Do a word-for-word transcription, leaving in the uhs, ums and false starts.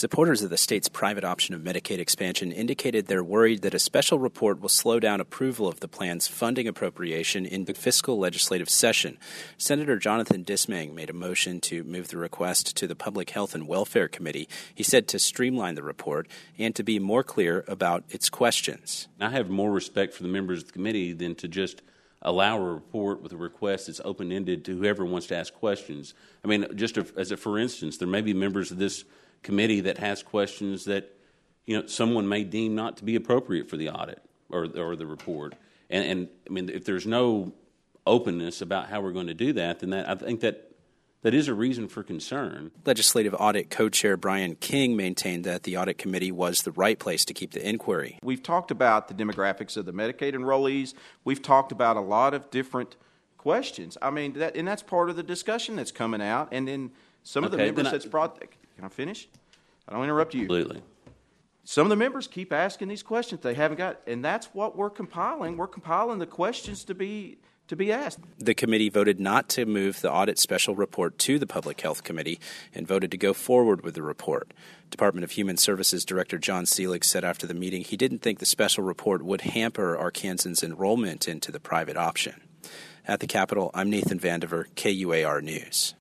Supporters of the state's private option of Medicaid expansion indicated they're worried that a special report will slow down approval of the plan's funding appropriation in the fiscal legislative session. Senator Jonathan Dismang made a motion to move the request to the Public Health and Welfare Committee. He said to streamline the report and to be more clear about its questions. I have more respect for the members of the committee than to just allow a report with a request that's open-ended to whoever wants to ask questions. I mean, just as a for instance, there may be members of this committee that has questions that, you know, someone may deem not to be appropriate for the audit or or the report. And, and I mean, if there's no openness about how we're going to do that, then that I think that that is a reason for concern. Legislative Audit Co-Chair Brian King maintained that the audit committee was the right place to keep the inquiry. We've talked about the demographics of the Medicaid enrollees. We've talked about a lot of different questions. I mean, that and that's part of the discussion that's coming out. And then some of the Okay, members then I- that's brought. Can I finish? I don't interrupt you. Absolutely. Some of the members keep asking these questions they haven't got, and that's what we're compiling. We're compiling the questions to be to be asked. The committee voted not to move the audit special report to the Public Health Committee and voted to go forward with the report. Department of Human Services Director John Seelig said after the meeting he didn't think the special report would hamper Arkansans' enrollment into the private option. At the Capitol, I'm Nathan Vandiver, K U A R News.